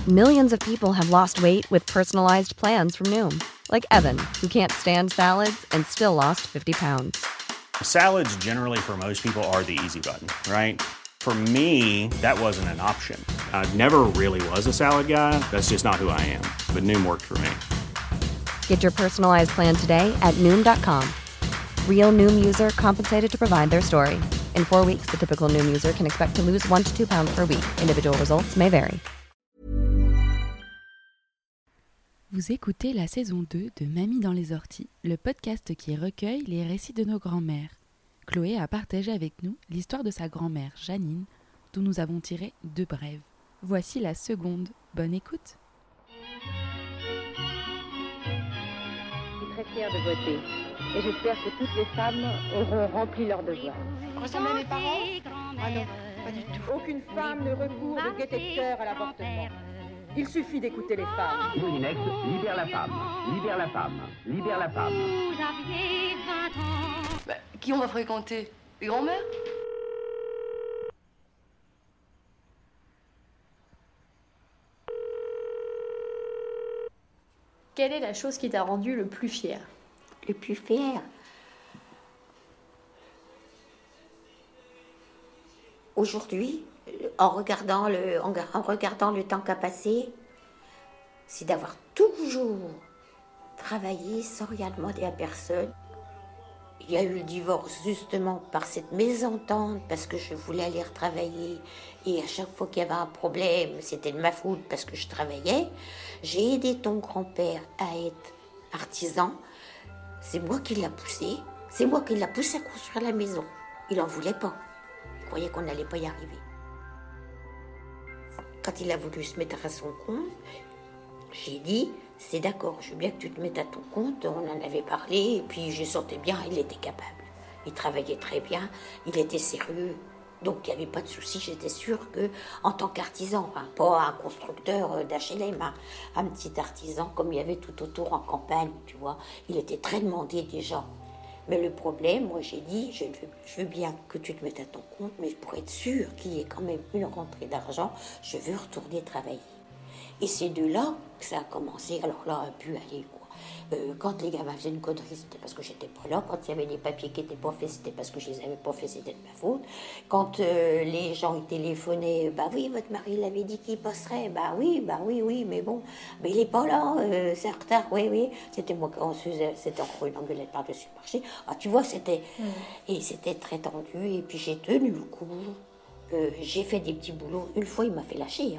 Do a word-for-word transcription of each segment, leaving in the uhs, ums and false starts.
Millions of people have lost weight with personalized plans from Noom. Like Evan, who can't stand salads and still lost fifty pounds. Salads generally for most people are the easy button, right? For me, that wasn't an option. I never really was a salad guy. That's just not who I am. But Noom worked for me. Get your personalized plan today at Noom dot com. Real Noom user compensated to provide their story. In four weeks, the typical Noom user can expect to lose one to two pounds per week. Individual results may vary. Vous écoutez la saison deux de Mamie dans les orties, le podcast qui recueille les récits de nos grands-mères. Chloé a partagé avec nous l'histoire de sa grand-mère Janine, dont nous avons tiré deux brèves. Voici la seconde. Bonne écoute. Je suis très fière de voter et j'espère que toutes les femmes auront rempli leur devoir. Ressemblez à mes parents ? Ah non, pas du tout. Aucune femme ne recourt de gaieté de cœur à l'avortement. Il suffit d'écouter les femmes. Moulinex, libère la femme, libère la femme, libère la femme. Bah, qui on va fréquenter ? Les grands-mères ? Quelle est la chose qui t'a rendu le plus fier ? Le plus fier ? Aujourd'hui, en regardant le, en, en regardant le temps qu'a passé, c'est d'avoir toujours travaillé sans rien demander à personne. Il y a eu le divorce justement par cette mésentente, parce que je voulais aller retravailler. Et à chaque fois qu'il y avait un problème, c'était de ma faute parce que je travaillais. J'ai aidé ton grand-père à être artisan. C'est moi qui l'ai poussé. C'est moi qui l'ai poussé à construire la maison. Il n'en voulait pas. Il croyait qu'on n'allait pas y arriver. Quand il a voulu se mettre à son compte, j'ai dit, c'est d'accord, je veux bien que tu te mettes à ton compte, on en avait parlé, et puis je sentais bien, il était capable. Il travaillait très bien, il était sérieux, donc il n'y avait pas de souci, j'étais sûre qu'en tant qu'artisan, hein, pas un constructeur d'H L M, hein, un petit artisan comme il y avait tout autour en campagne, tu vois, il était très demandé déjà. Mais le problème, moi j'ai dit, je veux, je veux bien que tu te mettes à ton compte, mais pour être sûre qu'il y ait quand même une rentrée d'argent, je veux retourner travailler. Et c'est de là que ça a commencé. Alors là, on a pu aller, quoi. Euh, quand les gamins faisaient une connerie, c'était parce que j'étais pas là. Quand il y avait des papiers qui n'étaient pas faits, c'était parce que je les avais pas faits, c'était de ma faute. Quand euh, les gens ils téléphonaient, bah oui, votre mari l'avait dit qu'il passerait. Bah oui, bah oui, oui, mais bon, mais il est pas là, euh, c'est en retard, oui, oui. C'était moi qui faisait, c'était encore une engueulade par-dessus le marché. Ah, tu vois, c'était, mmh. Et c'était très tendu. Et puis j'ai tenu le coup. Euh, j'ai fait des petits boulots. Une fois, il m'a fait lâcher, hein.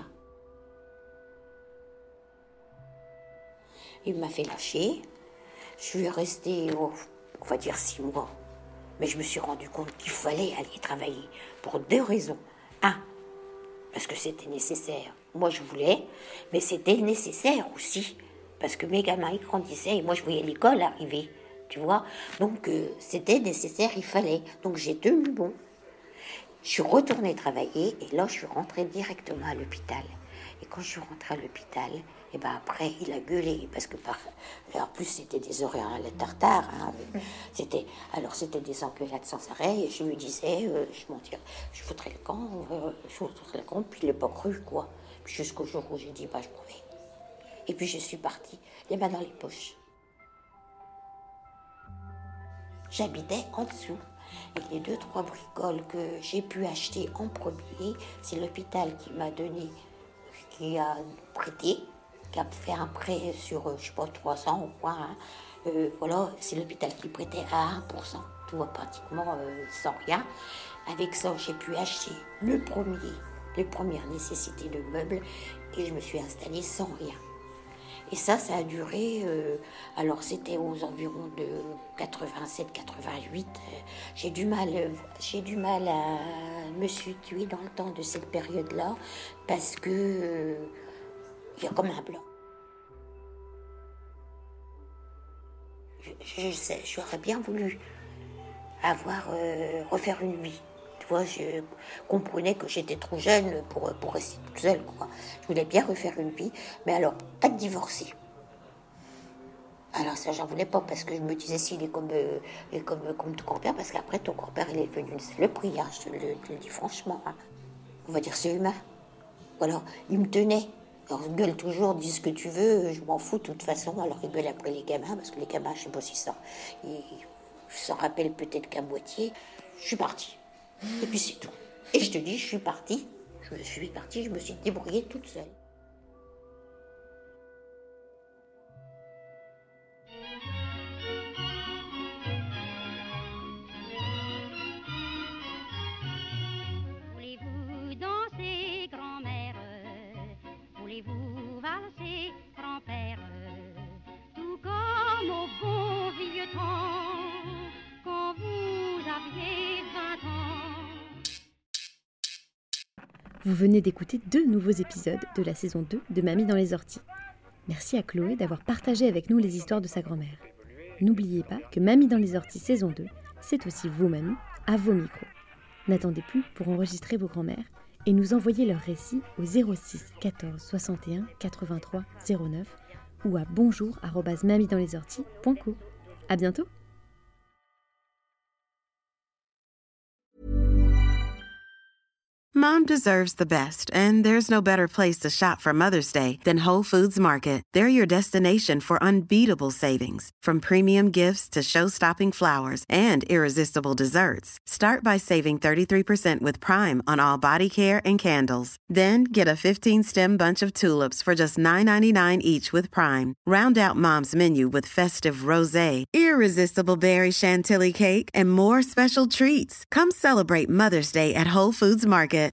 Il m'a fait lâcher. Je suis restée, oh, on va dire six mois. Mais je me suis rendu compte qu'il fallait aller travailler pour deux raisons. Un, parce que c'était nécessaire. Moi, je voulais, mais c'était nécessaire aussi. Parce que mes gamins, ils grandissaient et moi, je voyais l'école arriver. Tu vois ? Donc, euh, c'était nécessaire, il fallait. Donc, j'ai tenu bon. Je suis retournée travailler et là, je suis rentrée directement à l'hôpital. Et quand je suis rentrée à l'hôpital, et ben après, il a gueulé, parce que par... en plus, c'était des horaires à la tartare. Hein. C'était... Alors, c'était des engueulades sans arrêt, et je lui disais, euh, je m'en dirais, je foutrais le camp, euh, je foutrais le camp, puis il l'a pas cru, quoi. Puis jusqu'au jour où j'ai dit, bah, je m'en vais. Et puis, je suis partie, les mains dans les poches. J'habitais en dessous. Et les deux, trois bricoles que j'ai pu acheter en premier, c'est l'hôpital qui m'a donné, qui a prêté, qui a fait un prêt sur, je sais pas, trois ans ou quoi. Hein. Euh, voilà, c'est l'hôpital qui prêtait à un pour cent, tu vois, pratiquement euh, sans rien. Avec ça, j'ai pu acheter le premier, les premières nécessités de meubles et je me suis installée sans rien. Et ça, ça a duré, euh, alors c'était aux environs de quatre-vingt-sept quatre-vingt-huit. Euh, j'ai du mal, euh, j'ai du mal à me situer dans le temps de cette période-là, parce que euh, il y a comme un blanc. Je, je sais, j'aurais bien voulu avoir, euh, refaire une vie. Tu vois, je comprenais que j'étais trop jeune pour, pour rester toute seule, quoi. Je voulais bien refaire une vie, mais alors, pas de divorcer. Alors ça, j'en voulais pas, parce que je me disais, s'il est comme, euh, il est comme, comme ton grand-père, parce qu'après, ton grand-père, il est devenu une saloperie, hein, je te le, te le dis franchement. Hein. On va dire, c'est humain. Voilà, il me tenait. Alors, gueule toujours, dis ce que tu veux, je m'en fous de toute façon. Alors ils gueulent après les gamins, parce que les gamins, je sais pas si ça, ils s'en rappellent peut-être qu'à moitié. Je suis partie. Et puis c'est tout. Et je te dis, je suis partie. Je me suis partie, je me suis débrouillée toute seule. Voulez-vous danser, grand-mère? Voulez-vous valser, grand-père? Tout comme au bon vieux temps, quand vous aviez vingt ans. Vous venez d'écouter deux nouveaux épisodes de la saison deux de Mamie dans les orties. Merci à Chloé d'avoir partagé avec nous les histoires de sa grand-mère. N'oubliez pas que Mamie dans les orties saison deux, c'est aussi vos mamies à vos micros. N'attendez plus pour enregistrer vos grand-mères et nous envoyer leurs récits au zéro six quatorze soixante et un quatre-vingt-trois zéro neuf ou à bonjour arobase mamie dans les orties point co. À bientôt! Mom deserves the best, and there's no better place to shop for Mother's Day than Whole Foods Market. They're your destination for unbeatable savings, from premium gifts to show-stopping flowers and irresistible desserts. Start by saving thirty-three percent with Prime on all body care and candles. Then get a fifteen-stem bunch of tulips for just nine ninety-nine each with Prime. Round out Mom's menu with festive rosé, irresistible berry chantilly cake, and more special treats. Come celebrate Mother's Day at Whole Foods Market.